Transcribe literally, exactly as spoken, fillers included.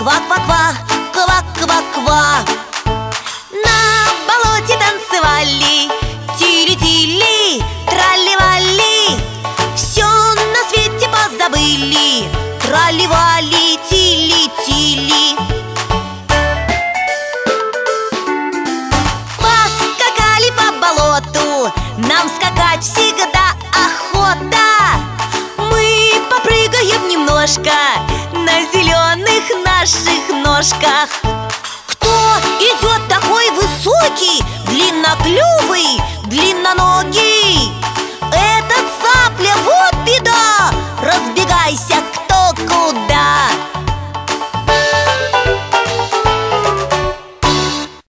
Ква-ква-ква, ква-ква-ква. На болоте танцевали, тили-тили, тралли-вали. Все на свете позабыли, тралли-вали, тили-тили. Поскакали по болоту, нам скакать всегда охота. Мы попрыгаем немножко на зеленых наших ножках. Кто идет такой высокий, длинноклювый,